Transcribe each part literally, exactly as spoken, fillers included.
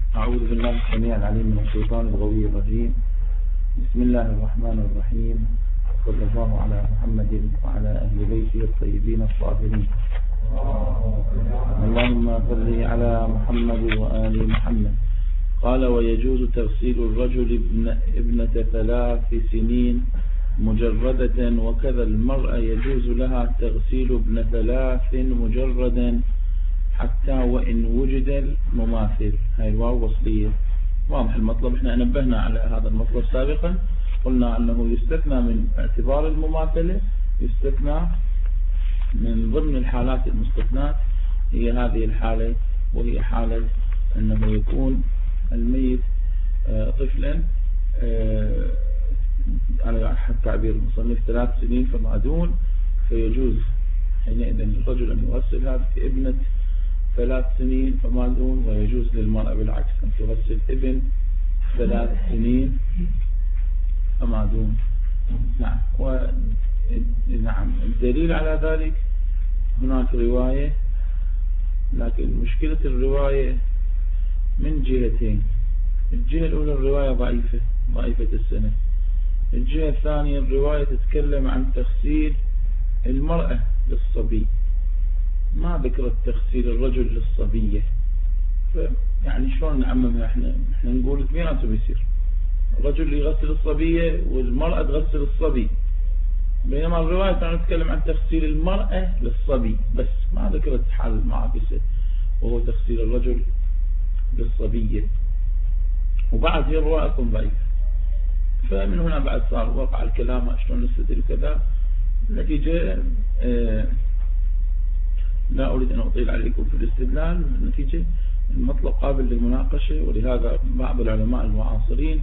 أعوذ بالله السميع العليم من الشيطان الغوي الرجيم. بسم الله الرحمن الرحيم، صلى الله على محمد وعلى أهل بيته الطيبين الطاهرين. اللهم صل على محمد وآل محمد. قال: ويجوز تغسيل الرجل ابن ابنة ثلاث سنين مجردة، وكذا المرأة يجوز لها تغسيل ابن ثلاث مجردا حتى وإن وجد المماثل. هاي الواو وصلية. واضح المطلب. احنا نبهنا على هذا المطلب سابقا، قلنا أنه يستثنى من اعتبار المماثلة، يستثنى من ضمن الحالات المستثنات هي هذه الحالة، وهي حالة أنه يكون الميت طفلا على حد تعبير المصنف ثلاث سنين فما دون، فيجوز حينئذ للرجل أن يغسل هذه ابنة ثلاث سنين فما دون، ويجوز للمرأة بالعكس أن تغسل ابن ثلاث سنين فما دون. نعم. ونعم الدليل على ذلك هناك رواية، لكن مشكلة الرواية من جهتين. الجهة الأولى الرواية ضعيفة ضعيفة السنة. الجهة الثانية الرواية تتكلم عن تغسيل المرأة للصبي، ما ذكرت تغسيل الرجل للصبية. يعني شلون نعممها؟ احنا احنا نقول اثنيناتهم يصير، الرجل يغسل الصبية والمرأة تغسل الصبي، بينما الرواية تتكلم عن تغسيل المرأة للصبي بس، ما ذكرت حال معاكسة وهو تغسيل الرجل للصبية. وبعد هي الرواية أصلا ضعيفة، فمن هنا بعد صار وقع الكلام شلون نستدل كذا. النتيجة اه لا أريد أن أطيل عليكم في الاستدلال. النتيجة المطلب قابل للمناقشة، ولهذا بعض العلماء المعاصرين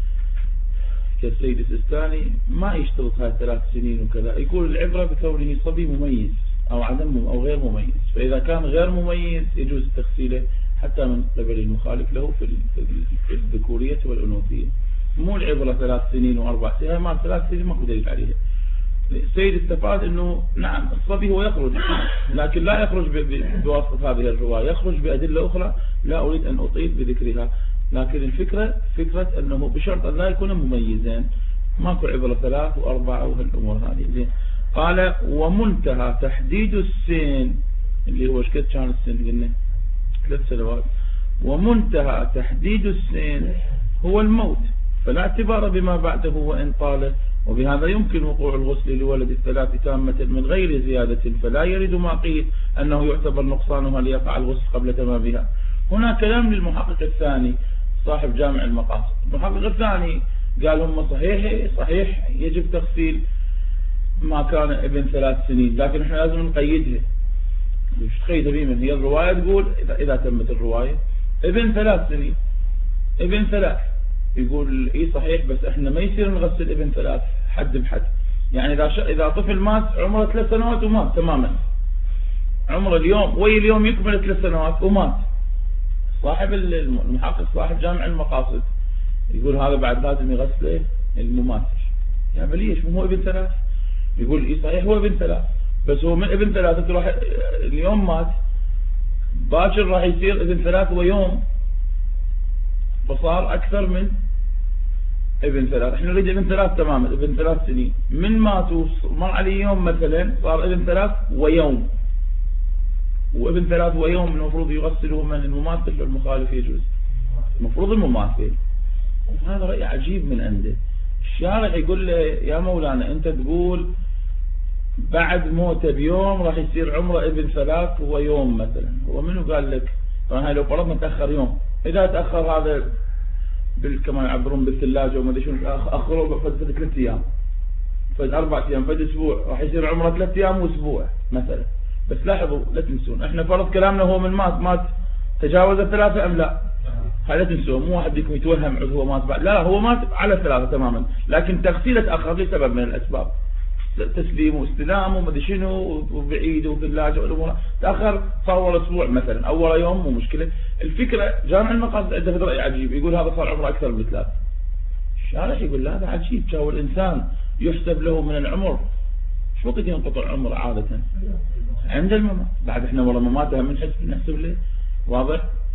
كالسيد السيستاني ما يشترط هاي ثلاث سنين وكذا، يقول العبرة بكونه صبي مميز أو عدم أو غير مميز، فإذا كان غير مميز يجوز تغسيله حتى من قبل المخالف له في الذكورية والأنوثية. مو العبرة ثلاث سنين وأربع سنين، ما ثلاث سنين ما هو دليل عليها. السيد استفاد أنه نعم الصبي هو يخرج، لكن لا يخرج بواسطة هذه الرواية، يخرج بأدلة أخرى لا أريد أن أطيل بذكرها. لكن الفكرة فكرة أنه بشرط أن لا يكون مميزين، ماكو عبرة ثلاث وأربعة وهالأمور هذه. قال: ومنتهى تحديد السن، اللي هو شكد كان السن قلنا ثلاث سنوات، ومنتهى تحديد السن هو الموت، فلا اعتبار بما بعده وإن طال، وبهذا يمكن وقوع الغسل لولد الثلاث تامة من غير زيادة، فلا يرد ما قيل أنه يعتبر نقصانها ليقع الغسل قبل تمامها. هنا كلام للمحقق الثاني صاحب جامع المقاصد. المحقق الثاني قال هم صحيح صحيح يجب تغسيل ما كان ابن ثلاث سنين، لكن احنا لازم نقيدها. مش تقيدها بمن؟ هي الرواية تقول إذا, إذا تمت الرواية ابن ثلاث سنين، ابن ثلاث، يقول ايه صحيح، بس احنا ما يصير نغسل ابن ثلاث حد بحد. يعني اذا ش... اذا طفل مات عمره ثلاث سنوات ومات تماما، عمره اليوم وي اليوم يكمل ثلاث سنوات ومات، صاحب المحقق صاحب جامع المقاصد يقول هذا بعد لازم يغسله المماثل. يا بليش مو هو ابن ثلاث؟ يقول ايه صحيح هو ابن ثلاث، بس هو من ابن ثلاث راح اليوم مات، باكر راح يصير ابن ثلاث ويوم، فصار أكثر من ابن ثلاث. احنا نريد ابن ثلاث تماما، ابن ثلاث سنين، من ماتوا مر عليه يوم مثلا صار ابن ثلاث ويوم، وابن ثلاث ويوم المفروض يغسله من المماثل والمخالف يجوز، المفروض المماثل. هذا رأي عجيب من عنده. الشارع يقول له يا مولانا انت تقول بعد موته بيوم راح يصير عمره ابن ثلاث ويوم مثلا، هو منو قال لك؟ طبعا لو فرضنا تأخر يوم، إذا تأخر هذا كما يعبرون بالثلاجة وما ادري شنو، أخروا فد ثلاث أيام، فد أربع أيام، فد أسبوع، راح يصير عمره ثلاث أيام وأسبوع مثلا. بس لاحظوا لا تنسون، احنا فرض كلامنا هو من مات مات تجاوز الثلاثة أم لا؟ هذا تنسون، مو واحد بيكم يتوهم هو مات بعد، لا هو مات على الثلاثة تماما، لكن تغسيله تأخر لسبب من الأسباب، تسليم واستلام وما ادري شنو وبعيد وثلاجة والامور، تاخر صار ورا اسبوع مثلا او ورا يوم، مو مشكله. الفكره جامع المقاصد عنده راي عجيب، يقول هذا صار عمره اكثر من ثلاث. الشارع يقول لا هذا عجيب، شاو الانسان يحسب له من العمر شو وقت ينقطع عمره عاده؟ عند الممات. بعد احنا ورا مماته من حسب نحسب له، واضح؟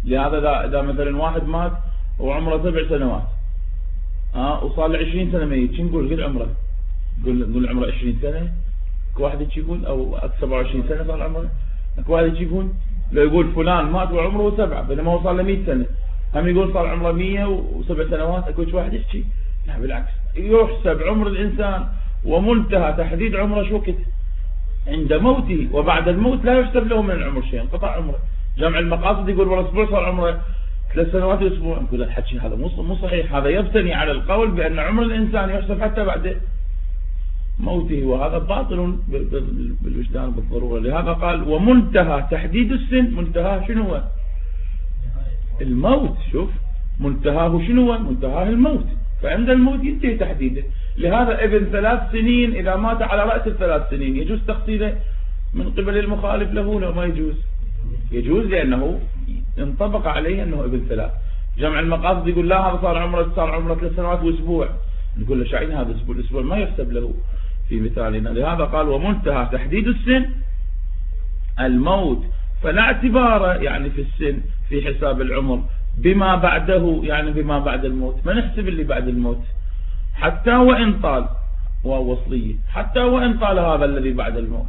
لهذا إذا مثلا واحد مات وعمره سبع سنوات ها وصار له عشرين سنة ميت، شو نقول؟ قل عمره، قل نقول عمره عشرين سنة. واحد يجي يقول أو سبعة وعشرين سنة صار عمره، واحد يجي يقول لو يقول فلان مات وعمره سبعة بينما هو صار له مئة سنة، هم يقول صار عمره مية وسبع سنوات. أكو واحد يحكي لا بالعكس، يحسب عمر الإنسان ومنتهى تحديد عمره شو وقت؟ عند موته، وبعد الموت لا يحسب له من العمر شيء، انقطع عمره. جمع المقاصد يقول والله اسبوع صار عمره ثلاث سنوات واسبوع، نقول الحكي هذا مو صحيح، هذا يبتني على القول بأن عمر الإنسان يحسب حتى بعد موته، وهذا باطل بالوجدان بالضرورة. لهذا قال ومنتهى تحديد السن، منتهى شنو هو؟ الموت. شوف منتهاه شنو هو؟ منتهاه الموت، فعند الموت ينتهي تحديده. لهذا ابن ثلاث سنين إذا مات على رأس الثلاث سنين يجوز تخصيله من قبل المخالف له لو ما يجوز؟ يجوز، لأنه انطبق عليه أنه ابن ثلاث. جمع المقاصد يقول لا هذا صار عمره صار عمره ثلاث سنوات واسبوع، نقول له شعين هذا اسبوع، الاسبوع ما يحسب له في مثالنا. لهذا قال ومنتهى تحديد السن الموت، فلا اعتبار يعني في السن في حساب العمر بما بعده، يعني بما بعد الموت ما نحسب اللي بعد الموت، حتى وإن طال، ووصلية حتى وإن طال هذا الذي بعد الموت.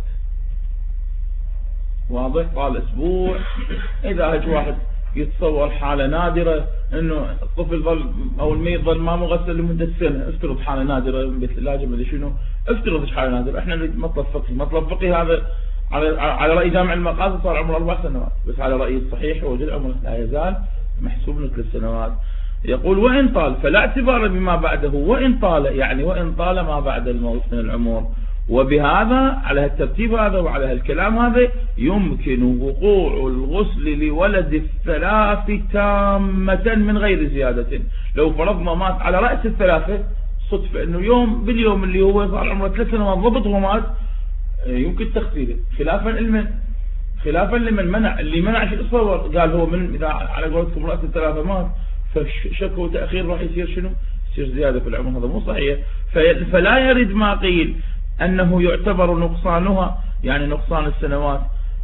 واضح؟ قال اسبوع. اذا هج واحد يتصور حالة نادرة انه الطفل ظل او الميت ظل ما مغسل لمدة سنة، افترض حالة نادرة مثل لاجئ مدري شنو، افترض حالة نادرة. احنا نريد مطلب فقهي، مطلب فقهي هذا على على رأي جامع المقاصد صار عمره اربع سنوات، بس على رأي الصحيح وجد عمره لا يزال محسوب له ثلاث سنوات. يقول وإن طال فلا اعتبار بما بعده، وإن طال يعني وإن طال ما بعد الموت من العمر. وبهذا على الترتيب هذا وعلى الكلام هذا يمكن وقوع الغسل لولد الثلاث تامة من غير زيادة. لو فرضنا مات على رأس الثلاثة صدفة انه يوم باليوم اللي هو صار عمره ثلاث سنوات ضبط ومات، يمكن تخفيله، خلافا لمن خلافا لمن منع. اللي منع شو تصور؟ قال هو من اذا على قولتكم رأس الثلاثة مات فشكوا تأخير راح يصير شنو؟ يصير زيادة في العمر، هذا مو صحيح. فلا يرد ما قيل أنه يعتبر نقصانها يعني نقصان السنوات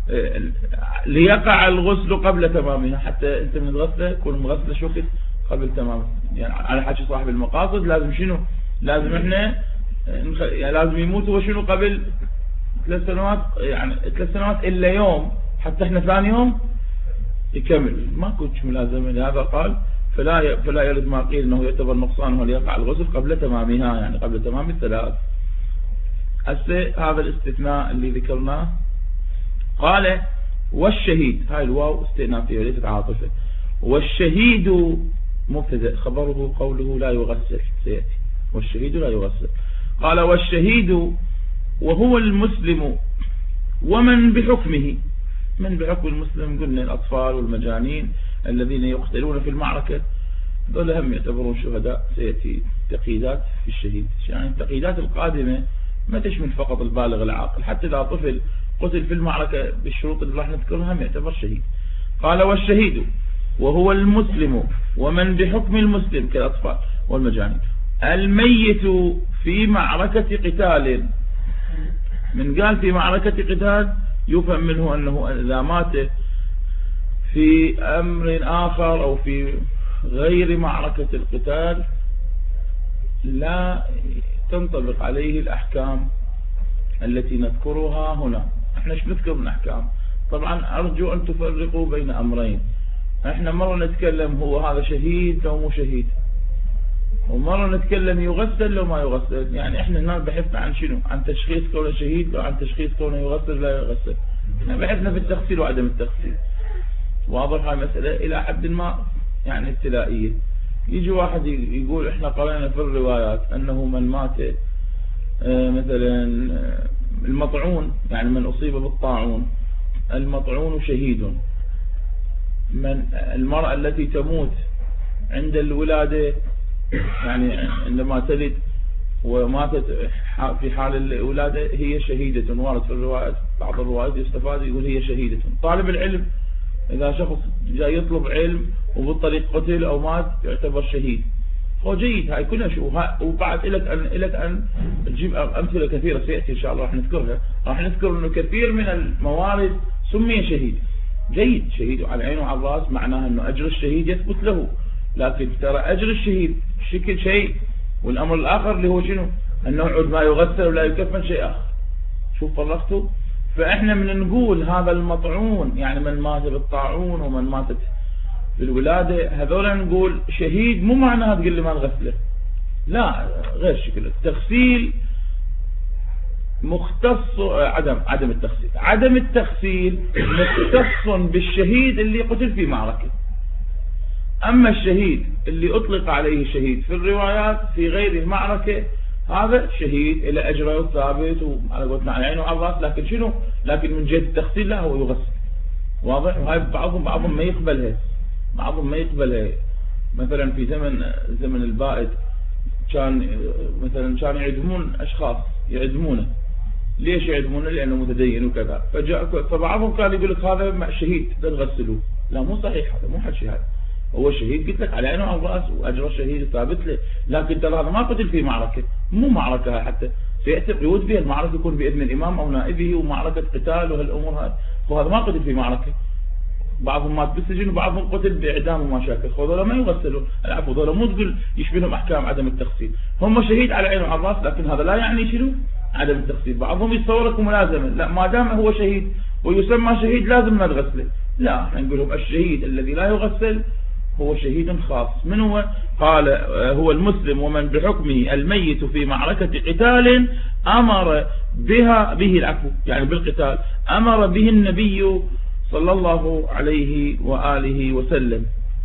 ليقع الغسل قبل تمامها. حتى أنت من الغسلة يكون مغسلة شوكت قبل تمامها، يعني على حكي صاحب المقاصد لازم شنو؟ لازم احنا يعني لازم يموت هو شنو قبل ثلاث سنوات، يعني ثلاث سنوات إلا يوم، حتى احنا ثاني يوم يكمل، ما كنتش ملازمة. لهذا قال فلا فلا يرد ما قيل أنه يعتبر نقصانها ليقع الغسل قبل تمامها، يعني قبل تمام الثلاث. هسه هذا الاستثناء اللي ذكرناه. قال والشهيد، هاي الواو استئنافية وليست عاطفة. والشهيد مبتدأ خبره قوله لا يغسل، سيأتي والشهيد لا يغسل. قال والشهيد وهو المسلم ومن بحكمه. من بحكم المسلم قلنا الأطفال والمجانين الذين يقتلون في المعركة، دول هم يعتبرون شهداء. سيأتي تقييدات في الشهيد، يعني التقييدات القادمة ما تشمل فقط البالغ العاقل، حتى إذا طفل قتل في المعركة بالشروط اللي راح نذكرها هم يعتبر شهيد. قال والشهيد وهو المسلم ومن بحكم المسلم كالأطفال والمجانين الميت في معركة قتال. من قال في معركة قتال يفهم منه أنه إذا مات في أمر آخر أو في غير معركة القتال لا تنطبق عليه الأحكام التي نذكرها هنا. احنا ايش نذكر من أحكام؟ طبعا أرجو أن تفرقوا بين أمرين. احنا مرة نتكلم هو هذا شهيد أو مو شهيد، ومرة نتكلم يغسل لو ما يغسل. يعني احنا هنا بحثنا عن شنو؟ عن تشخيص كونه شهيد لو عن تشخيص كونه يغسل لا يغسل. احنا بحثنا في التغسيل وعدم التغسيل. واضح هاي مسألة إلى حد ما يعني ابتدائية. يجي واحد يقول احنا قرأنا في الروايات أنه من مات مثلا المطعون، يعني من أصيب بالطاعون المطعون شهيد. من المرأة التي تموت عند الولادة، يعني عندما تلد وماتت في حال الولادة هي شهيدة. وارد في الروايات بعض الروايات يستفاد يقول هي شهيدة. طالب العلم إذا شخص جاي يطلب علم وبالطريق قتل أو مات يعتبر شهيد. هو جيد، هاي كلها شو. وبعد إلك أن إلك أن تجيب أمثلة كثيرة سيأتي إن شاء الله راح نذكرها. راح نذكر إنه كثير من الموارد سمي شهيد. جيد، شهيد على العين وعلى الراس، معناها أنه أجر الشهيد يثبت له، لكن ترى أجر الشهيد شكل شيء، والأمر الآخر اللي هو شنو؟ أنه عود ما يغسل ولا يكفن شيء آخر. شوف فرقته. فإحنا من نقول هذا المطعون، يعني من مات بالطاعون ومن ماتت بالولادة، هذولا نقول شهيد، مو معناها تقول لي ما نغسله، لا، غير شكل التغسيل مختص، عدم عدم التغسيل عدم التغسيل مختص بالشهيد اللي قتل في معركة. أما الشهيد اللي أطلق عليه شهيد في الروايات في غير المعركة، هذا شهيد إلى أجره ثابت وعلى قولتنا على العين وعلى الراس، لكن شنو؟ لكن من جهة التغسيل لا، هو يغسل. واضح؟ وهاي بعضهم بعضهم ما يقبلها، بعضهم ما يقبلها. مثلا في زمن زمن البائد كان مثلا كان يعدمون أشخاص، يعدمونه. ليش يعدمونه؟ لأنه متدين وكذا. فجاء فبعضهم كان يقول لك هذا شهيد تغسلوه. لا، مو صحيح، هذا مو حكي، هذا هو شهيد قلت لك على عينه وعلى الراس، واجر الشهيد ثابت له، لكن ترى هذا ما قتل في معركه، مو معركه حتى سياتي قيود بها المعركه يكون باذن الامام او نائبه، ومعركه قتال وهالامور هذه، وهذا ما قتل في معركه. بعضهم مات بالسجن وبعضهم قتل باعدام ومشاكل، هذول ما يغسلون، العفو، هذول مو تقول يشبههم احكام عدم التغسيل، هم شهيد على عينه وعلى الراس، لكن هذا لا يعني شنو؟ عدم التغسيل. بعضهم يتصورك ملازمه، لا، ما دام هو شهيد ويسمى شهيد لازم ما تغسله، لا، احنا نقول لهم الشهيد الذي لا يغسل هو شهيد خاص. من هو؟ قال هو المسلم ومن بحكمه الميت في معركة قتال أمر بها به العفو، يعني بالقتال أمر به النبي صلى الله عليه وآله وسلم.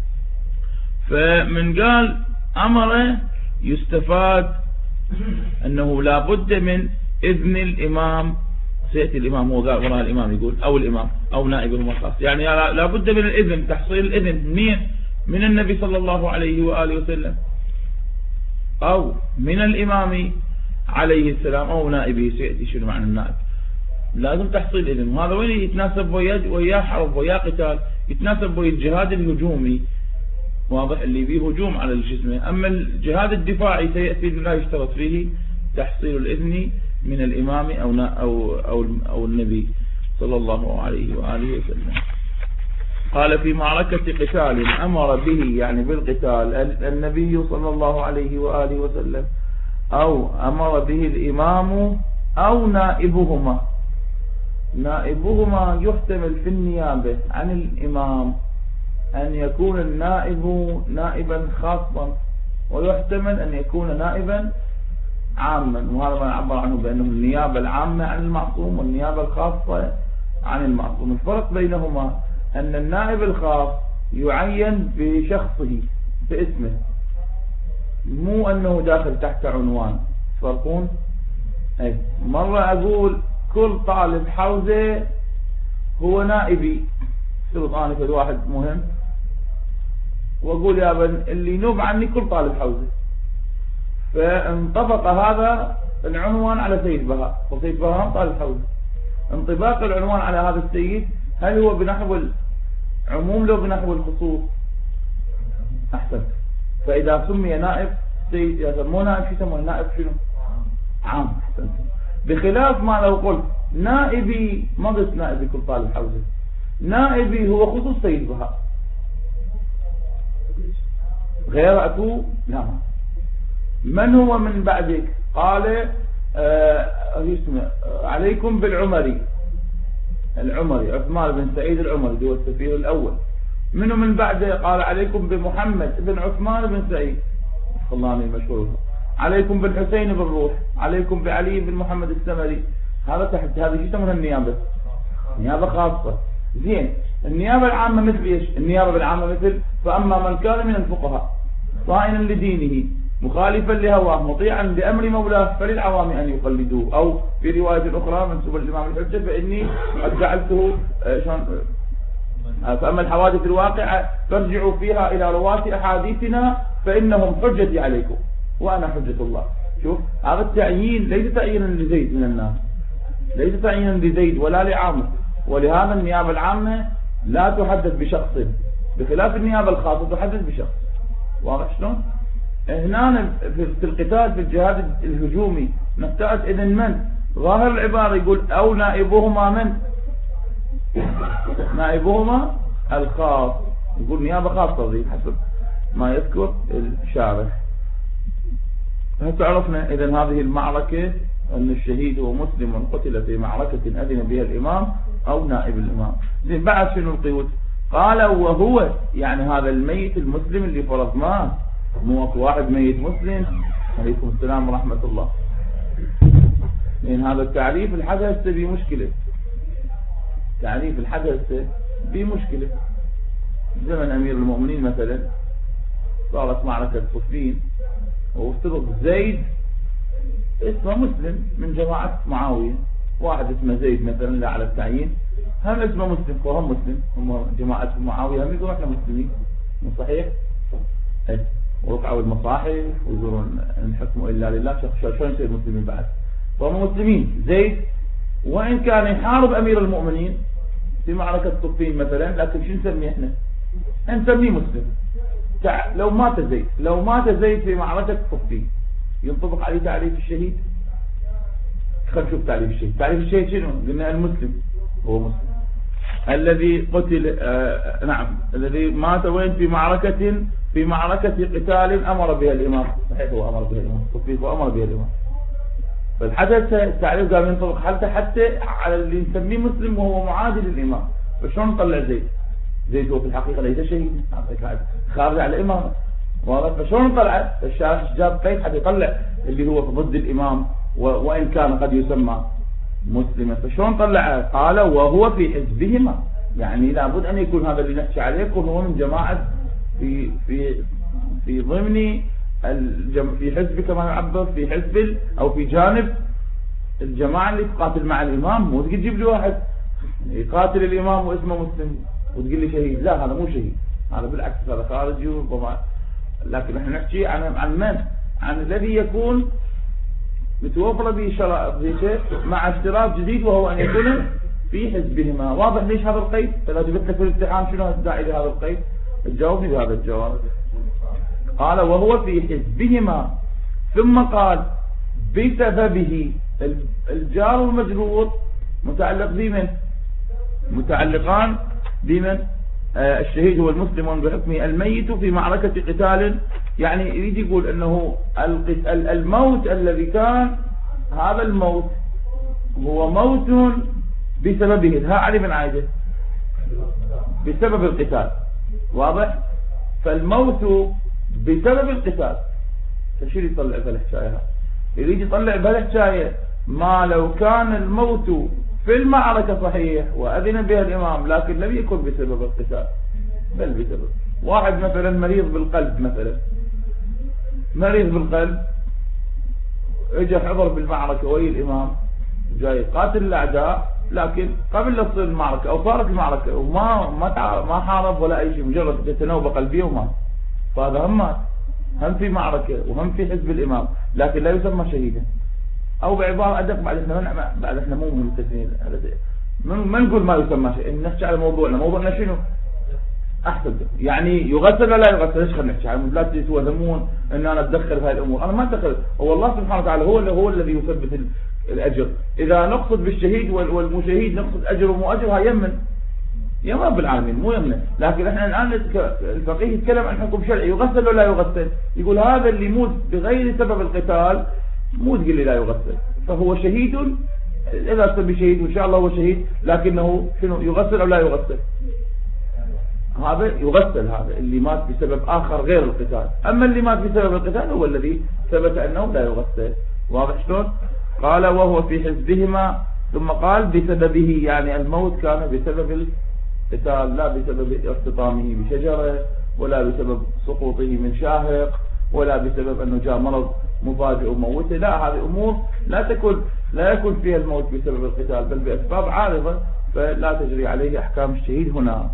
فمن قال أمر يستفاد أنه لا بد من إذن الإمام، سيأتي الإمام هو قال وراء الإمام يقول أو الإمام أو نائبه الخاص، يعني لا بد من الإذن، تحصيل الإذن منين؟ من النبي صلى الله عليه وآله وسلم أو من الإمام عليه السلام أو نائبه، سيأتي شنو معنى النائب، لازم تحصيل إذن. وهذا وين يتناسب ويا حرب ويا قتال؟ يتناسب ويا الجهاد الهجومي، واضح، اللي فيه هجوم على الجسم. أما الجهاد الدفاعي سيأتي لا يشترط فيه تحصيل الإذن من الإمام أو أو أو, أو النبي صلى الله عليه وآله وسلم. قال في معركة قتال أمر به، يعني بالقتال، النبي صلى الله عليه وآله وسلم أو أمر به الإمام أو نائبهما. نائبهما يحتمل في النيابة عن الإمام أن يكون النائب نائبا خاصا، ويحتمل أن يكون نائبا عاما، وهذا ما نعبر عنه بأنه النيابة العامة عن المعصوم والنيابة الخاصة عن المعصوم. الفرق بينهما أن النائب الخاص يعين بشخصه باسمه، مو أنه داخل تحت عنوان. فرقون؟ أي مرة أقول كل طالب حوزة هو نائبي، سلطاني في واحد مهم، وأقول يا بن اللي ينوب عني كل طالب حوزة، فانطبق هذا العنوان على سيد بهاء، وسيد بهاء طالب حوزة. انطباق العنوان على هذا السيد هل هو بنحو العموم لو بنحو الخصوص؟ أحسن. فإذا سمي نائب سيد يسمونه نائب، شو يسمونه نائب؟ شنو؟ عام. أحسن. بخلاف ما لو قلت نائبي، ما قلت نائبي كل طالب حوزة، نائبي هو خصوص سيد بهاء، غير أكو لا. من هو من بعدك؟ قال آه اسمه عليكم بالعمري، العمري عثمان بن سعيد العمري هو السفير الأول. منه من بعده؟ قال عليكم بمحمد بن عثمان بن سعيد الخلاني المشهور. عليكم بالحسين بن روح، عليكم بعلي بن محمد السمري. هذا تحت هذه شو يسمونها النيابة؟ نيابة خاصة. زين، النيابة العامة مثل ايش؟ النيابة العامة مثل فأما من كان من الفقهاء صائنا لدينه مخالفا لهواه مطيعا لأمر مولاه فللعوام أن يقلدوه. أو في رواية أخرى منسوبة للإمام الحجة فإني قد جعلته فأما الحوادث الواقعة فارجعوا فيها إلى رواة أحاديثنا فإنهم حجتي عليكم وأنا حجة الله. شوف، هذا التعيين ليس تعيينا لزيد من الناس، ليس تعيينا لزيد ولا لعامة، ولهذا النيابة العامة لا تحدث بشخص، بخلاف النيابة الخاصة تحدث بشخص. واضح شلون؟ هنا في القتال في الجهاد الهجومي نحتاج إذن من؟ ظاهر العبارة يقول أو نائبهما من؟ نائبهما الخاص، يقول نيابة خاصة ذي حسب ما يذكر الشارح. هسه عرفنا إذن هذه المعركة أن الشهيد هو مسلم قتل في معركة أذن بها الإمام أو نائب الإمام. زين بعد شنو القيود؟ قال وهو يعني هذا الميت المسلم اللي فرض مات، مو واحد ميت مسلم. عليكم السلام ورحمة الله. لأن هذا التعريف الحدث به مشكلة، تعريف الحدث به مشكلة. زمن أمير المؤمنين مثلا صارت معركة صفين وافترض زيد اسمه مسلم من جماعة معاوية، واحد اسمه زيد مثلا لا على التعيين، هم اسمه مسلم وهم مسلم، هم جماعة معاوية هم يقولون احنا مسلمين، مو صحيح؟ ايه ورفعوا المصاحف ويقولون الحكم إلا لله، شلون يصير مسلمين بعد؟ فهم مسلمين زيد، وإن كان يحارب أمير المؤمنين في معركة صفين مثلا، لكن شو نسميه احنا؟ نسميه مسلم. لو مات زيد لو مات زيد في معركة صفين ينطبق عليه تعريف الشهيد؟ خلينا نشوف تعريف الشهيد. تعريف الشهيد شنو؟ قلنا المسلم هو مسلم الذي قتل آه نعم الذي مات وين؟ في معركة في معركة قتال أمر بها الإمام. صحيح هو أمر بها الإمام صفين وأمر بها الإمام. فالحدث التعريف قام ينطبق حتى حتى على اللي نسميه مسلم وهو معادي للإمام. فشلون نطلع زيد؟ زيد هو في الحقيقة ليس شهيد، خارج على الإمام واضح. فشلون نطلع؟ الشارح جاب قيد حتى يطلع اللي هو ضد الإمام وإن كان قد يسمى مسلما. فشلون طلع؟ قال وهو في حزبهما، يعني لابد أن يكون هذا اللي نحكي عليه يكون هو من جماعة في في في ضمن الجم... في حزب كما يعبر، في حزب أو في جانب الجماعة اللي تقاتل مع الإمام. مو تجي تجيب لي واحد يقاتل الإمام واسمه مسلم وتقول لي شهيد، لا هذا مو شهيد، هذا بالعكس هذا خارجي وربما. لكن احنا نحكي عن عن من؟ عن الذي يكون متوفر به شرائط مع اشتراك جديد وهو أن يكون في حزبهما. واضح ليش هذا القيد؟ فلو جبت لك في الامتحان شنو الداعي لهذا القيد؟ تجاوبني بهذا الجواب. قال وهو في حزبهما، ثم قال بسببه. الجار والمجرور متعلق بمن؟ متعلقان بمن؟ آه الشهيد هو المسلم بحكمه الميت في معركة قتال. يعني يريد يقول انه الموت الذي كان، هذا الموت هو موت بسببه. الهاء علي بن عايدة بسبب القتال، واضح؟ فالموت بسبب القتال. فشير يطلع بهالحكاية؟ يريد يطلع بهالحكاية ما لو كان الموت في المعركة صحيح وأذن بها الإمام لكن لم يكن بسبب القتال بل بسبب. واحد مثلا مريض بالقلب، مثلا مريض بالقلب اجى حضر بالمعركة ويا الإمام جاي قاتل الأعداء، لكن قبل لا تصير المعركة أو صارت المعركة وما ما ما حارب ولا أي شيء، مجرد تنوبة قلبية ومات. فهذا هم مات، هم في معركة وهم في حزب الإمام لكن لا يسمى شهيدا. أو بعبارة أدق بعد احنا بعد احنا مو ممتثلين ما نقول ما يسمى شيء، نحكي على موضوعنا. موضوعنا شنو؟ أحسن يعني يغسل ولا يغسل؟ ايش خلينا نحكي على لا تتوهمون ان انا اتدخل في هذه الامور. انا ما اتدخل، هو الله سبحانه وتعالى هو اللي هو الذي يثبت الاجر. اذا نقصد بالشهيد والمشهيد نقصد اجر ومو اجر، ها يمن يا رب العالمين مو يمن. لكن احنا الان الفقيه يتكلم عن حكم شرعي، يغسل ولا يغسل؟ يقول هذا اللي يموت بغير سبب القتال مو تقول لي لا يغسل، فهو شهيد. اذا سمي شهيد وان شاء الله هو شهيد، لكنه شنو يغسل او لا يغسل؟ هذا يغسل، هذا اللي مات بسبب آخر غير القتال. أما اللي مات بسبب القتال هو الذي ثبت أنه لا يغسل. واضح شلون؟ قال وهو في حزبهما، ثم قال بسببه، يعني الموت كان بسبب القتال لا بسبب ارتطامه بشجرة ولا بسبب سقوطه من شاهق ولا بسبب أنه جاء مرض مفاجئ وموته. لا، هذه أمور لا تكون لا يكون فيها الموت بسبب القتال بل بأسباب عارضة، فلا تجري عليه أحكام الشهيد هنا.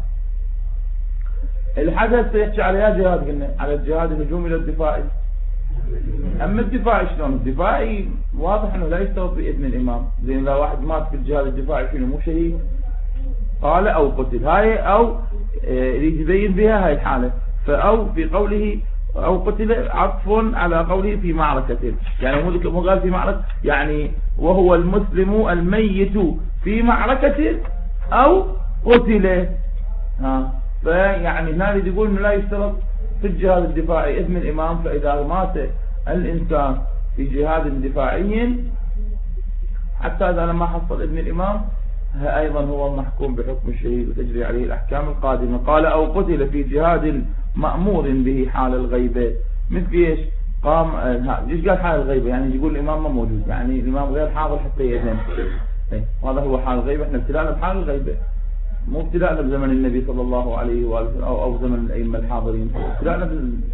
الحدث سيحكي على يا جهاد، قلنا على الجهاد الهجومي للدفاعي. أما الدفاعي شلون؟ الدفاعي واضح أنه لا يستوى بإذن الإمام. زين إذا واحد مات في الجهاد الدفاعي شنو مو شهيد؟ قال أو قتل، هاي أو يريد يبين بها هاي الحالة. فأو في قوله أو قتل عطف على قوله في معركة، يعني مو قال في معركة، يعني وهو المسلم الميت في معركة أو قتل ها فيعني هنا يقول إنه لا يشترط في الجهاد الدفاعي إثم الإمام. فإذا مات الإنسان في جهاد دفاعي حتى إذا لم حصل ابن الإمام أيضا هو محكوم بحكم الشهيد وتجري عليه الأحكام القادمة. قال أو قتل في جهاد مأمور به حال الغيبة. مثل إيش؟ قام ايش قال حال الغيبة؟ يعني يقول الإمام ما موجود، يعني الإمام غير حاضر حتى يأذن. هذا هو حال الغيبة. احنا ابتلانا بحال الغيبة، مو ابتلانا بزمن النبي صلى الله عليه وآله أو أو زمن الأئمة الحاضرين. ابتلانا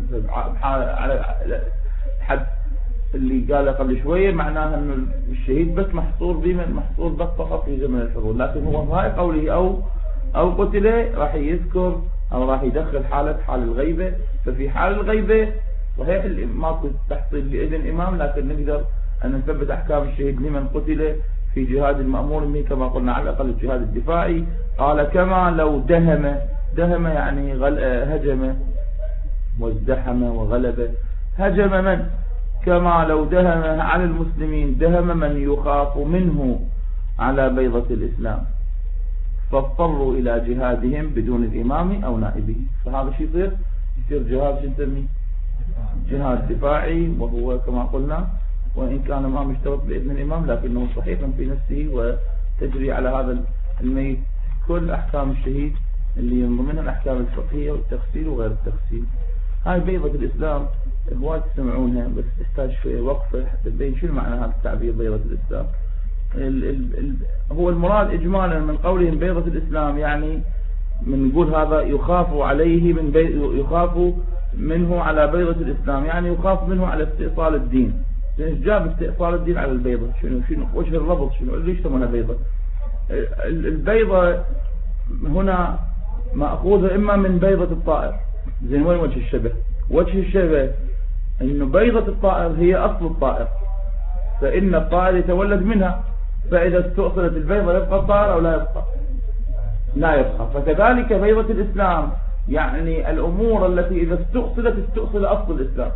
على حد اللي قاله قبل شوية، معناها أنه الشهيد بس محصور بمن محصور بس فقط في زمن الحروب. لكن هو هاي قوله أو أو قتل راح يذكر أو راح يدخل حالة حال الغيبة. ففي حال الغيبة صحيح ماكو تحصيل لإذن إمام، لكن نقدر أن نثبت أحكام الشهيد لمن قتل في جهاد المأمور به كما قلنا على الأقل الجهاد الدفاعي. قال كما لو دهم، دهم يعني هجم وازدحم وغلب. هجم من؟ كما لو دهم على المسلمين، دهم من يخاف منه على بيضة الإسلام فاضطروا إلى جهادهم بدون الإمام أو نائبه. فهذا شيء يصير يصير جهاد شو نسميه؟ جهاد دفاعي، وهو كما قلنا وإن كان ما مشترط بإذن الإمام لكنه صحيح في نفسه وتجري على هذا الميت كل أحكام الشهيد اللي ينضمنها الأحكام الفقهية والتغسيل وغير التغسيل. هاي بيضة الإسلام هواي تسمعونها، بس تحتاج شوية وقفة حتى تبين شو معنى هذا التعبير بيضة الإسلام. ال ال ال هو المراد إجمالا من قولهم بيضة الإسلام، يعني من نقول هذا يخاف عليه من بي يخاف منه على بيضة الإسلام، يعني يخاف منه على استئصال الدين. جاب استئصال الدين على البيضة، شنو شنو وجه الربط؟ شنو ليش يسمونها بيضة؟ البيضة هنا مأخوذة إما من بيضة الطائر. زين وين وجه الشبه؟ وجه الشبه إنه بيضة الطائر هي أصل الطائر، فإن الطائر يتولد منها، فإذا استؤصلت البيضة يبقى الطائر أو لا يبقى؟ لا يبقى. فكذلك بيضة الإسلام يعني الأمور التي إذا استؤصلت استؤصل أصل الإسلام.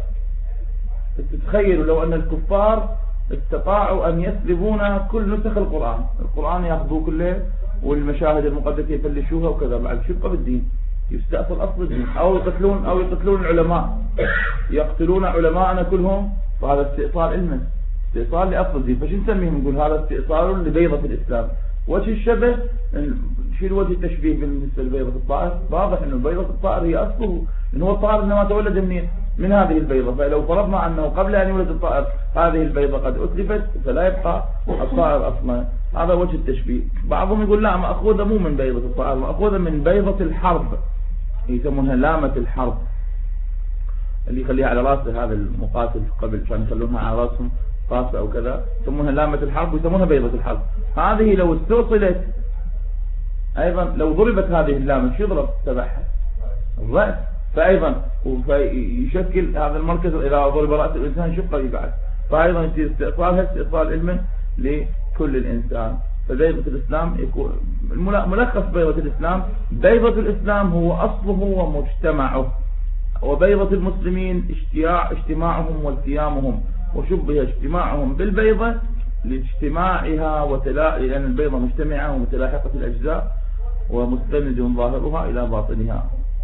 تتخيلوا لو أن الكفار استطاعوا أن يسلبون كل نسخ القرآن، القرآن يأخذوه كله والمشاهد المقدسة يفلشوها وكذا، بعد شو يبقى بالدين؟ يستأصل أصل الدين. أو يقتلون أو يقتلون العلماء، يقتلون علماءنا كلهم، فهذا استئصال علما، استئصال لأصل الدين. فش نسميه؟ نقول هذا استئصال لبيضة الإسلام. وجه الشبه شيل وجه التشبيه بالنسبة لبيضة الطائر، واضح انه بيضة الطائر هي اصله، لأن هو الطائر انما تولد من من هذه البيضة. فلو فرضنا انه قبل ان يولد الطائر هذه البيضة قد اتلفت فلا يبقى الطائر اصلا. هذا وجه التشبيه. بعضهم يقول لا، مأخوذة مو من بيضة الطائر، مأخوذة من بيضة الحرب، يسمونها لامة الحرب اللي يخليها على راسه هذا المقاتل قبل، كانوا يخلونها على راسهم قاسة او كذا، يسمونها لامة الحرب ويسمونها بيضة الحرب. هذه لو استوصلت ايضا، لو ضربت هذه اللامة شو يضرب تبعها؟ الرأس. فايضا يشكل هذا المركز اذا ضرب رأس الانسان شقه يبعد، فايضا يصير استئصالها استئصال علما لكل الانسان. فبيضة الاسلام يكون ملخص بيضة الاسلام، بيضة الاسلام هو اصله ومجتمعه، وبيضة المسلمين اجتياع اجتماعهم والتيامهم، وشبه اجتماعهم بالبيضة لاجتماعها وتلا... لأن البيضة مجتمعة ومتلاحقة الأجزاء ومستند ظاهرها إلى باطنها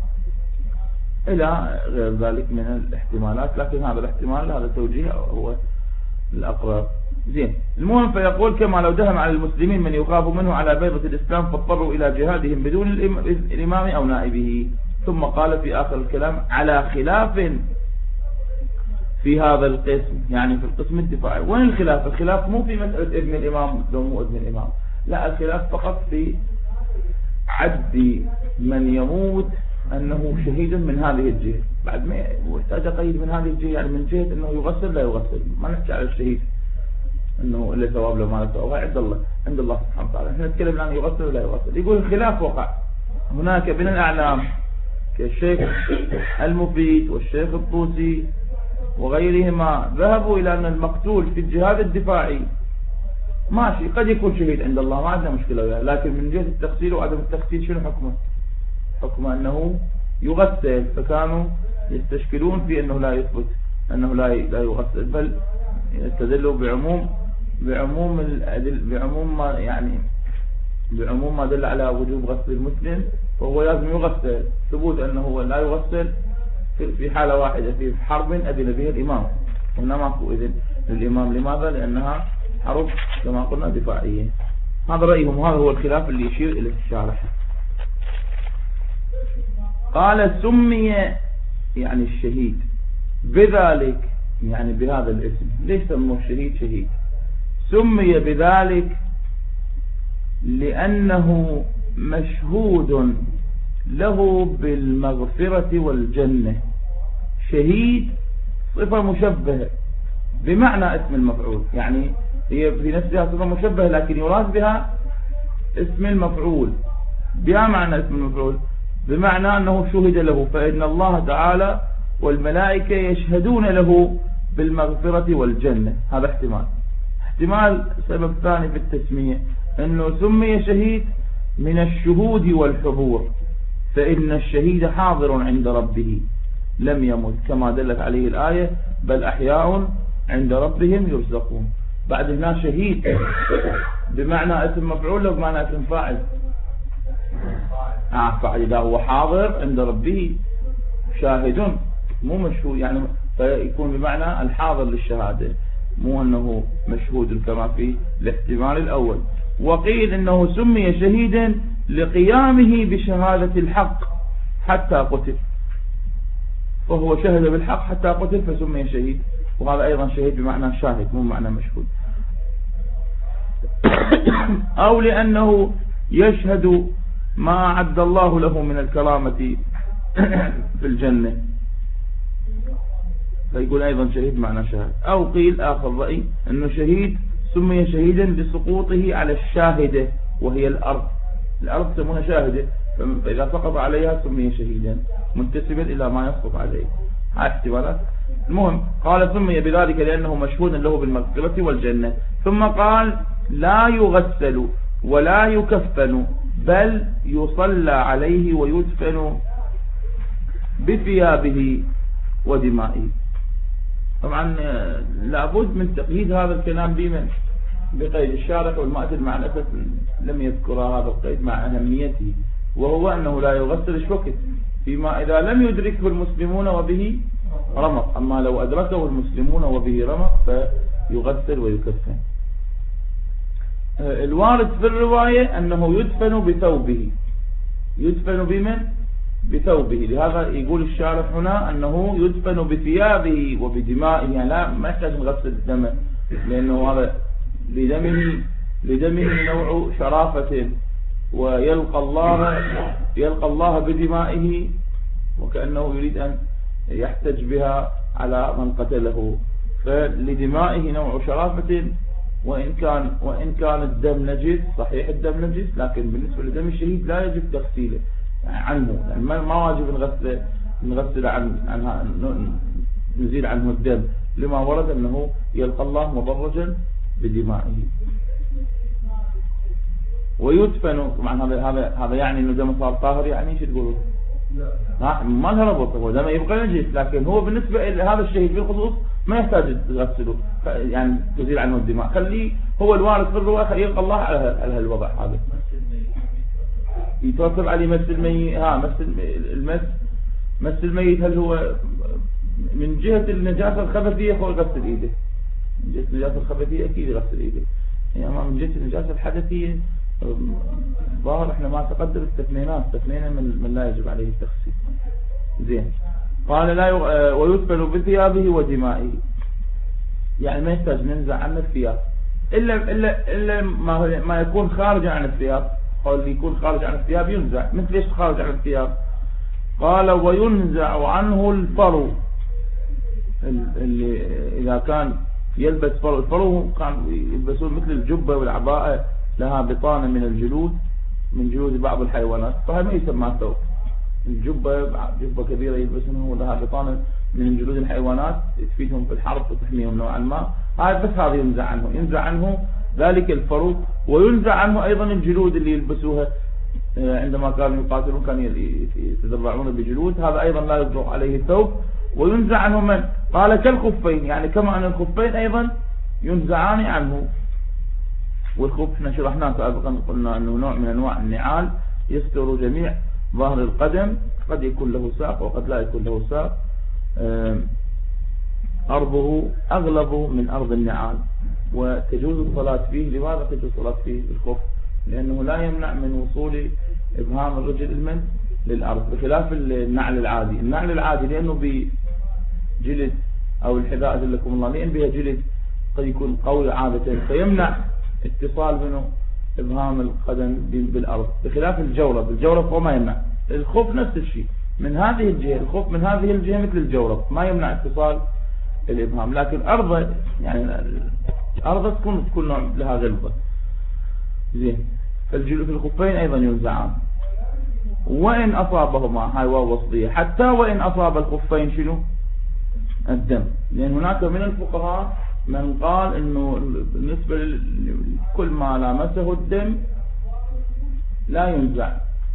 إلى غير ذلك من الاحتمالات، لكن هذا الاحتمال هذا التوجيه هو الأقرب. زين، المهم فيقول كما لو دهم على المسلمين من يخاف منه على بيضة الإسلام فاضطروا إلى جهادهم بدون الإمام أو نائبه. ثم قال في آخر الكلام على خلاف في هذا القسم، يعني في القسم الدفاعي. وين الخلاف؟ الخلاف مو في مسألة ابن الإمام لو مو ابن الإمام، لا، الخلاف فقط في عد من يموت أنه شهيد من هذه الجهة. بعد ما يحتاج قيد من هذه الجهة، يعني من جهة أنه يغسل لا يغسل، ما نحكي على الشهيد أنه إلا ثواب لو ما له ثواب، عند الله عند الله سبحانه وتعالى. احنا نتكلم عن يغسل ولا يغسل. يقول الخلاف وقع هناك بين الأعلام كالشيخ المفيد والشيخ الطوسي وغيرهما، ذهبوا إلى أن المقتول في الجهاد الدفاعي ماشي قد يكون شهيد عند الله، ما عندنا مشكلة وياه، لكن من جهة التغسيل وعدم التغسيل شنو حكمه؟ حكمه أنه يغسل. فكانوا يستشكلون في أنه لا يثبت أنه لا لا يغسل، بل يستدلوا بعموم بعموم الأدل بعموم ما يعني بعموم ما دل على وجوب غسل المسلم فهو لازم يغسل. ثبوت أنه لا يغسل في حالة واحدة في حرب أذن بها الإمام، هنا ماكو إذن للإمام. لماذا؟ لأنها حرب كما قلنا دفاعية. هذا رأيهم، وهذا هو الخلاف اللي يشير إلى الشارح. قال سمي يعني الشهيد بذلك، يعني بهذا الاسم. ليش سموه الشهيد شهيد؟ سمي بذلك لأنه مشهود له بالمغفرة والجنة. شهيد صفة مشبهة بمعنى اسم المفعول، يعني هي في نفسها صفة مشبهة لكن يراد بها اسم المفعول. بها معنى اسم المفعول بمعنى أنه شهد له، فإن الله تعالى والملائكة يشهدون له بالمغفرة والجنة. هذا احتمال. احتمال سبب ثاني في التسمية أنه سمي شهيد من الشهود والحضور، فإن الشهيد حاضر عند ربه لم يمت، كما دلت عليه الآية بل أحياء عند ربهم يرزقون. بعد هنا شهيد بمعنى اسم مفعول لو بمعنى اسم فاعل. آه فإذا هو حاضر عند ربه شاهد مو مشهود، يعني فيكون بمعنى الحاضر للشهادة، مو أنه مشهود كما في الاحتمال الأول. وقيل أنه سمي شهيدا لقيامه بشهادة الحق حتى قتل، وهو شهد بالحق حتى قتل فسمي شهيد. وهذا أيضا شهيد بمعنى شاهد مو معنى مشهود. أو لأنه يشهد ما أعد الله له من الكرامة في الجنة، فيقول أيضا شهيد معنى شاهد. أو قيل آخر رأي أنه شهيد سمي شهيدا لسقوطه على الشاهدة وهي الأرض. الأرض سمونها شاهدة، فإذا سقط عليها سمي شهيدا منتسبا إلى ما يسقط عليه. هاي احتمالات. المهم قال سمي بذلك لأنه مشهود له بالمغفرة والجنة. ثم قال لا يغسل ولا يكفن بل يصلى عليه ويدفن بثيابه ودمائه. طبعا لابد من تقييد هذا الكلام بمن؟ بقيد الشارح، والمعتد مع الأسف لم يذكر هذا القيد مع أهميته، وهو أنه لا يغسل شوكت فيما إذا لم يدركه المسلمون وبه رمق، أما لو أدركه المسلمون وبه رمق فيغسل ويكفن. الوارد في الرواية أنه يدفن بثوبه. يدفن بمن؟ بثوبه. لهذا يقول الشارح هنا أنه يدفن بثيابه وبدمائه، يعني لا ما يحتاج نغسل الدم، لأنه هذا لدمه لدمه نوع شرافة، ويلقى الله يلقى الله بدمائه وكأنه يريد أن يحتج بها على من قتله، فلدمائه نوع شرافة. وإن كان وإن كان الدم نجس، صحيح الدم نجس، لكن بالنسبة لدم الشهيد لا يجب تغسيله عنه، يعني ما واجب نغسل نغسل عن عنها نزيل عنه الدم، لما ورد أنه يلقى الله مضرجا بدمائه. ويدفن طبعا هذا هذا هذا يعني انه دم صار طاهر، يعني ايش تقولوا؟ لا ما لها ربط، هو دم يبقى نجس، لكن هو بالنسبه لهذا الشهيد بالخصوص ما يحتاج تغسله، يعني تزيل عنه الدماء، خليه هو الوارث في الروايه يلقى الله على على الوضع هذا. يترتب عليه مس الميت. ها مس المس مس الميت هل هو من جهه النجاسه الخبثيه هو يغسل ايده، من جهه النجاسه الخبثيه اكيد يغسل ايده، يعني من جهه النجاسه الحدثيه ظاهر احنا ما تقدر استثنيناه استثنينا من, من لا يجب عليه التخسيس. زين. قال لا يغ... ويدفن بثيابه ودمائه، يعني ما يحتاج ننزع عنه الثياب الا الا الا ما ما يكون خارج عن الثياب، او اللي يكون خارج عن الثياب ينزع. مثل ايش خارج عن الثياب؟ قال وينزع عنه الفرو، اللي اذا كان يلبس فرو، الفرو كان يلبسون مثل الجبه والعباءه لها بطانة من الجلود من جلود بعض الحيوانات، فهذا ما يسمى ثوب. الجبة جبة كبيرة يلبسونها ولها بطانة من جلود الحيوانات تفيدهم في الحرب وتحميهم نوعا ما، هذا بس هذا ينزع عنه ينزع عنه ذلك الفرو. وينزع عنه أيضا الجلود اللي يلبسوها عندما كانوا يقاتلون كانوا يتدرعون بجلود، هذا أيضا لا يطلق عليه ثوب. وينزع عنه من؟ قال كالخفين، يعني كما أن الخفين أيضا ينزعان عنه. والخف احنا شرحناه سابقا، قلنا أنه نوع من أنواع النعال يستر جميع ظهر القدم، قد يكون له ساق وقد لا يكون له ساق، أرضه أغلب من أرض النعال، وتجوز الصلاة فيه. لماذا تجوز الصلاة فيه بالخف؟ لأنه لا يمنع من وصول إبهام الرجل المن للأرض، بخلاف النعل العادي. النعل العادي لأنه بجلد أو الحذاء أذلكم الله، لأن بها جلد قد يكون قوي عادة فيمنع اتصال منه إبهام القدم بالأرض، بخلاف الجورب. الجورب هو ما يمنع. الخف نفس الشيء من هذه الجهة، الخف من هذه الجهة مثل الجورب ما يمنع اتصال الإبهام، لكن أرضه يعني أرضه تكون تكون نوع لها غلظة. زين. فالجلود في الخفين أيضا ينزعان. وإن أصابهما، هاي واو وصلية، حتى وإن أصاب الخفين شنو؟ الدم. لأن هناك من الفقهاء من قال إنه بالنسبة لكل ما لامسه الدم لا ينزع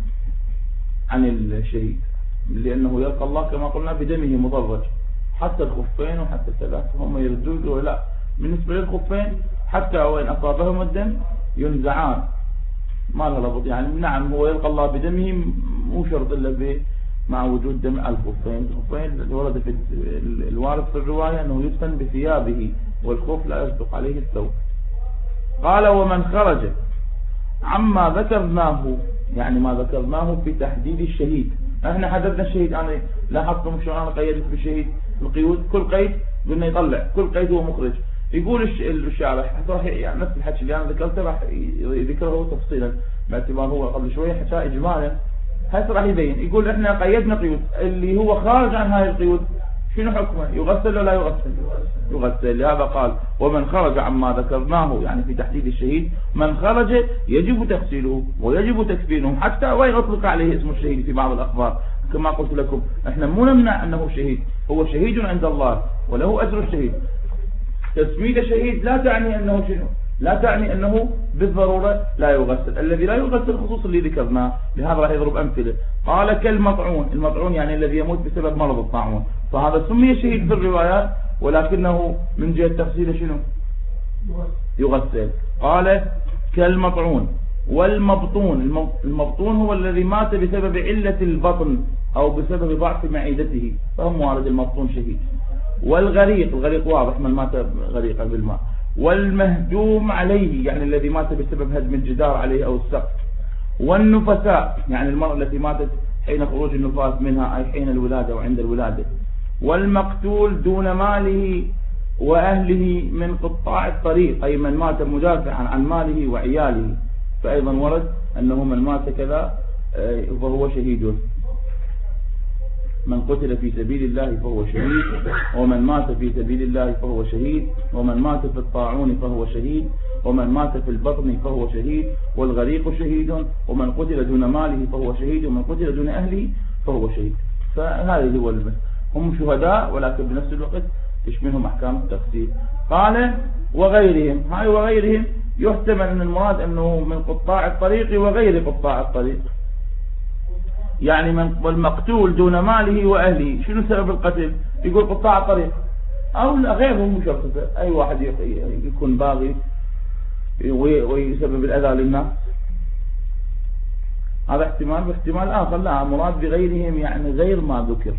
عن الشهيد، لأنه يلقى الله كما قلنا بدمه مضرج. حتى الخفين وحتى الثلاث هم يردون لا، بالنسبة للخفين حتى وإن أصابهم الدم ينزعان، ما له ربط. يعني نعم هو يلقى الله بدمه، مو شرط إلا مع وجود دم على الخفين. الخفين ورد في الوارد في الرواية أنه يدفن بثيابه، والخف لا يصدق عليه الثوب. قال ومن خرج عما ذكرناه، يعني ما ذكرناه في تحديد الشهيد. احنا حددنا الشهيد، انا لاحظتم شلون انا قيدت بالشهيد القيود، كل قيد قلنا يطلع، كل قيد هو مخرج. يقول الشارح راح يعني نفس الحكي اللي انا ذكرته راح يذكره تفصيلا، باعتبار هو قبل شويه حكى اجمالا، هسه راح يبين. يقول احنا قيدنا قيود، اللي هو خارج عن هاي القيود شنو حكمه؟ يغسل ولا يغسل؟ يغسل. لهذا قال ومن خرج عما ذكرناه، يعني في تحديد الشهيد من خرج يجب تغسيله ويجب تكفينه، حتى وإن أطلق عليه اسم الشهيد في بعض الأخبار. كما قلت لكم احنا مو نمنع أنه شهيد، هو شهيد عند الله وله أجر الشهيد. تسمية شهيد لا تعني أنه شنو؟ لا تعني أنه بالضرورة لا يغسل. الذي لا يغسل خصوصا اللي ذكرناه. لهذا راح يضرب أمثلة. قال كالمطعون، المطعون يعني الذي يموت بسبب مرض الطاعون، فهذا سمي شهيد في الروايات، ولكنه من جهة تفصيله شنو؟ يغسل. قال كالمطعون والمبطون. المبطون هو الذي مات بسبب علة البطن أو بسبب ضعف معدته، فهم وارد المبطون شهيد. والغريق، الغريق واضح من مات غريقا بالماء. والمهجوم عليه، يعني الذي مات بسبب هدم الجدار عليه أو السقف. والنفساء، يعني المرأة التي ماتت حين خروج النفاس منها، أي حين الولادة وعند الولادة. والمقتول دون ماله وأهله من قطاع الطريق، أي من مات مدافعا عن ماله وعياله، فأيضا ورد أنه من مات كذا فهو شهيد. من قتل في سبيل الله فهو شهيد، ومن مات في سبيل الله فهو شهيد، ومن مات في الطاعون فهو شهيد، ومن مات في البطن فهو شهيد، والغريق شهيد، ومن قتل دون ماله فهو شهيد، ومن قتل دون أهله فهو شهيد. فهذه هو المثل، هم شهداء ولكن بنفس الوقت تشملهم أحكام التفسير. قال وغيرهم، هاي وغيرهم يحتمل أن المراد أنه من قطاع الطريق وغير قطاع الطريق، يعني من والمقتول دون ماله وأهله. شنو سبب القتل؟ يقول قطاع الطريق أو لا غيره مشرطة، أي واحد يكون باغي ويسبب الأذى للناس، هذا احتمال. باحتمال آخر لا، مراد بغيرهم يعني غير ما ذكر،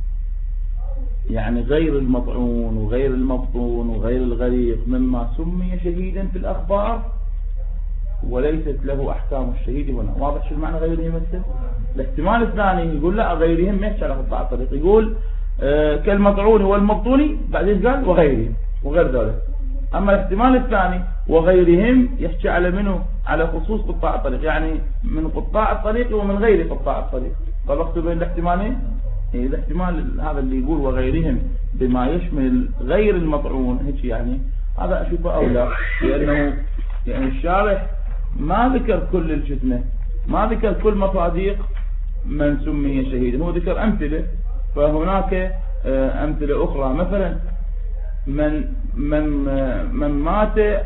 يعني غير المطعون وغير المبطون وغير الغريق مما سمي شهيدا في الأخبار وليست له أحكام الشهيد هنا. واضح شو المعنى غيرهم مثل؟ الاحتمال الثاني يقول لا غيرهم ما يحكي على قطاع الطريق، يقول آه كالمطعون والمبطون، بعدين قال وغيرهم وغير ذلك. أما الاحتمال الثاني وغيرهم يحكي على منه؟ على خصوص قطاع الطريق، يعني من قطاع الطريق ومن غير قطاع الطريق. طبقت بين الاحتمالين؟ إيه الاحتمال هذا اللي يقول وغيرهم بما يشمل غير المطعون هيك، يعني هذا أشوفه أولى، لأنه يعني الشارح ما ذكر كل الفتنة، ما ذكر كل مصادق من سمي شهيدا، هو ذكر أمثلة. فهناك أمثلة أخرى، مثلا من من من مات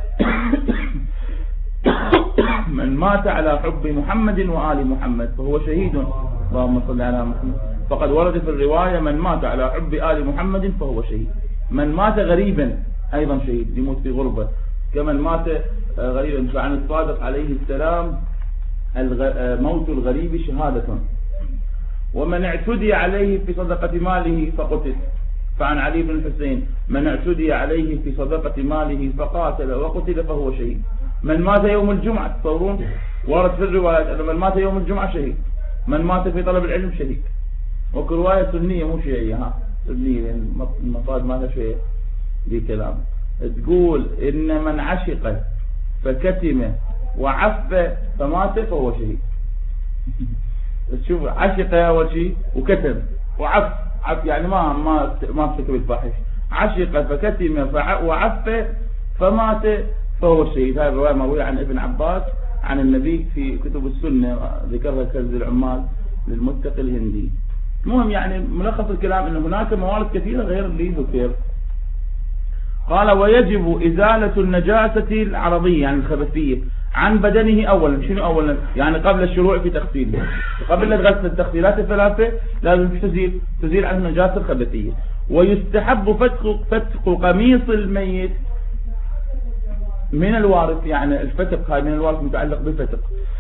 من مات على حب محمد وآل محمد فهو شهيد، اللهم صل على محمد. فقد ورد في الرواية من مات على حب آل محمد فهو شهيد. من مات غريبا أيضا شهيد، يموت في غربة، كمن مات غريبا. فعن الصادق عليه السلام موت الغريب شهادة، ومن اعتدي عليه في صدقة ماله فقتل. فعن علي بن الحسين من اعتدي عليه في صدقة ماله فقاتل وقتل فهو شهيد. من مات يوم الجمعة، تصورون ورد في الروايات أن من مات يوم الجمعة شهيد، من مات في طلب العلم شهيد. وكل رواية سنية مو شيعية، ها سنية، المصاد مالها شوية دي كلام، تقول إن من عشق فكتم وعف فمات فهو شهيد. تشوف عشق أول شيء وكتم وعف، عف يعني ما ما ما ارتكب الفاحش. عشق فكتم وعف فمات فهو شهيد. هذا الرواية مروية عن ابن عباس عن النبي في كتب السنة، ذكرها كنز العمال للمتقي الهندي. المهم يعني ملخص الكلام أن هناك موارد كثيرة غير اللي ذكر. قال ويجب إزالة النجاسة العرضية يعني الخبثية عن بدنه أولا. شنو أولا؟ يعني قبل الشروع في تغسيله، قبل غسل التغسيلات الثلاثة لازم تزيل تزيل عن النجاسة الخبثية. ويستحب فتق فتق قميص الميت من الوارث، يعني الفتق هاي من الوارث متعلق بالفتق.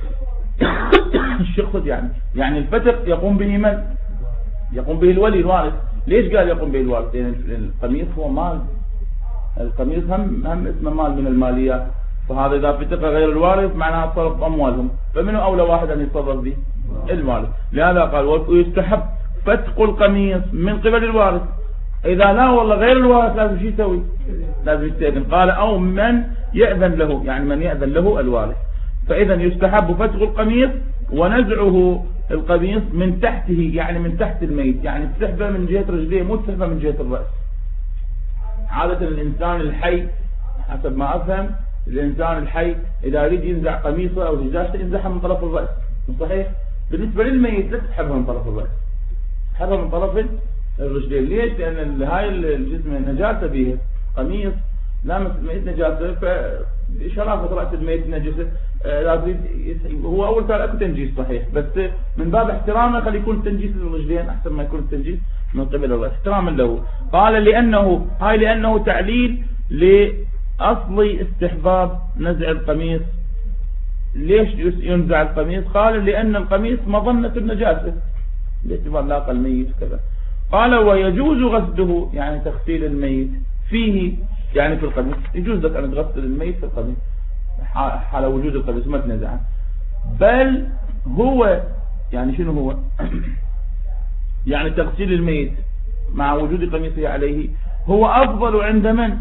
الشخص يعني يعني الفتق يقوم به من؟ يقوم به الولي الوارث. ليش قال يقوم به الوارث؟ يعني القميص هو مال، القميص هم هم اسمه مال من الماليات، فهذا إذا فتق غير الوارث معناها صرف أموالهم، فمنه أولى واحد أن يتصرف به؟ الوارث. لهذا قال ويستحب فتق القميص من قبل الوارث. إذا لا والله غير الوارث لازم شو يسوي؟ لازم يستأذن. قال أو من يأذن له، يعني من يأذن له الوارث. فإذا يستحب فتق القميص ونزعه القميص من تحته، يعني من تحت الميت، يعني تسحبه من جهة رجليه مو تسحبه من جهة الرأس. عادة الإنسان الحي حسب ما أفهم، الإنسان الحي إذا يريد ينزع قميصه أو زجاجته ينزعها من طرف الرأس، صحيح؟ بالنسبة للميت لا تسحبها من طرف الرأس، تسحبها من طرف الرجلين. ليش؟ لأن هاي الجسم نجاسة به، قميص لامس الميت نجاسة، فشرافة رأس الميت نجسة، لا تريد هو أول كان أكو تنجيس صحيح، بس من باب احترامه خلي يكون التنجيس للرجلين أحسن ما يكون التنجيس من قبل الرأس احتراما له. قال لأنه هاي لأنه تعليل لأصل استحباب نزع القميص. ليش ينزع القميص؟ قال لأن القميص مظنة النجاسة باعتبار لاقى الميت كذا. قال ويجوز غسله، يعني تغسيل الميت فيه، يعني في القميص يجوز لك أن تغسل الميت في القميص حال وجود القميص ما تنزعه. بل هو يعني شنو هو؟ يعني تغسيل الميت مع وجود قميصه عليه هو أفضل عند من؟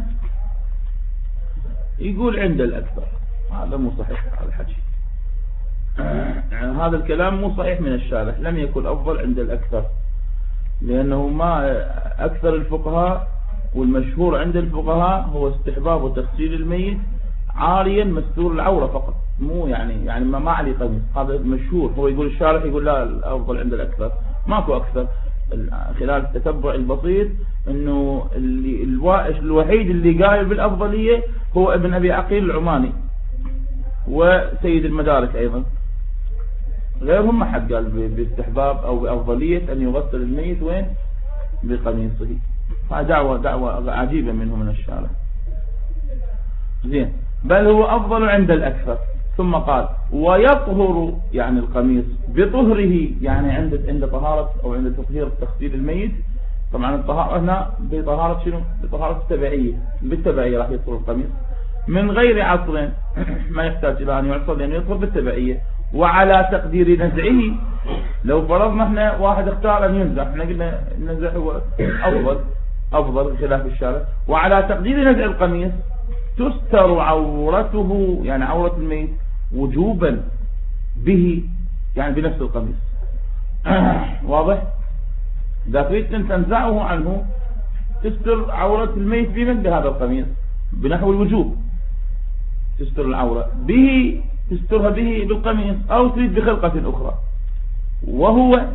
يقول عند الأكثر. هذا مو صحيح هذا الحكي، يعني هذا الكلام مو صحيح من الشارح. لم يكن أفضل عند الأكثر، لأنه ما أكثر الفقهاء والمشهور عند الفقهاء هو استحباب تغسيل الميت عاريا مستور العورة فقط، مو يعني يعني ما, ما عليه قميص. هذا مشهور. هو يقول الشارح يقول لا الأفضل عند الأكثر، ماكو أكثر. خلال التتبع البسيط انه اللي الوحيد اللي قايل بالافضليه هو ابن ابي عقيل العماني وسيد المدارك ايضا، غيرهم ما حد قال باستحباب او بافضليه ان يغسل الميت وين؟ بقميصه. هاي دعوه دعوه عجيبه منهم من الشارع. زين، بل هو افضل عند الاكثر. ثم قال ويطهر يعني القميص بطهره، يعني عند عند طهارة أو عند تطهير تغسيل الميت. طبعا الطهارة هنا بطهارة شنو؟ بطهارة التبعية، بالتبعية راح يطهر القميص من غير عصر، ما يحتاج إلى أن يعصر لأنه يطهر بالتبعية. وعلى تقدير نزعه، لو فرضنا احنا واحد اختار أن ينزع، احنا قلنا النزع هو أفضل أفضل خلاف الشارع. وعلى تقدير نزع القميص تستر عورته، يعني عورة الميت وجوبا به، يعني بنفس القميص. واضح؟ إذا تريد أن تنزعه عنه تستر عورة الميت بمن؟ بهذا القميص بنحو الوجوب تستر العورة به، تسترها به بالقميص، أو تريد بخلقة أخرى. وهو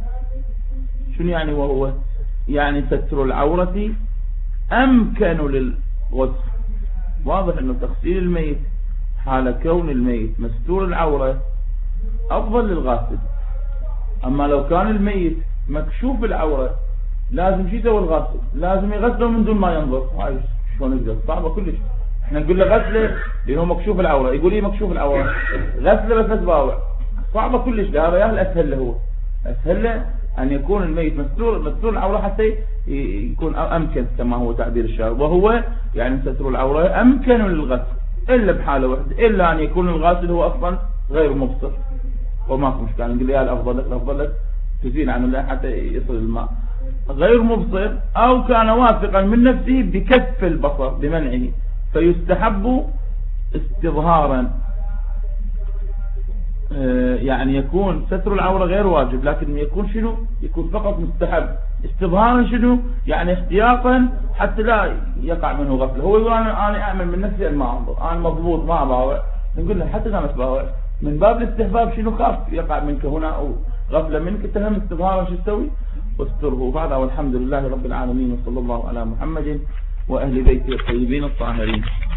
شنو يعني وهو؟ يعني ستر العورة أمكن للغسل. واضح أنه تغسيل الميت حال كون الميت مستور العورة أفضل للغاسل. أما لو كان الميت مكشوف العورة لازم شو يسوي الغاسل؟ لازم يغسله من دون ما ينظر. هاي شلون يقدر؟ صعبة كلش. احنا نقول له غسله لأنه مكشوف العورة، يقول لي مكشوف العورة غسله بس باوع، صعبة كلش. هذا يا الأسهل له، هو أسهل له أن يكون الميت مستور مستور العورة حتى يكون أمكن كما هو تعبير الشارع، وهو يعني ستر العورة أمكن للغسل إلا بحالة واحدة، إلا أن يكون الغاسل هو أصلا غير مبصر وما في مشكلة. نقول يا الأفضل لك الأفضل لك تزيل عنه الله حتى يصل الماء. غير مبصر أو كان واثقا من نفسه بكف البصر بمنعه، فيستحب استظهارا، يعني يكون ستر العورة غير واجب، لكن يكون شنو؟ يكون فقط مستحب. استظهارا شنو؟ يعني احتياطا حتى لا يقع منه غفلة. هو يقول أنا أنا أعمل من نفسي أن ما أنظر، أنا مضبوط ما أباوع، نقول له حتى لا نتباوع من باب الاستحباب، شنو خاف يقع منك هنا أو غفلة منك، تهم استظهارا شو تسوي؟ واستره. هذا والحمد لله رب العالمين، وصلى الله على محمد وأهل بيته الطيبين الطاهرين.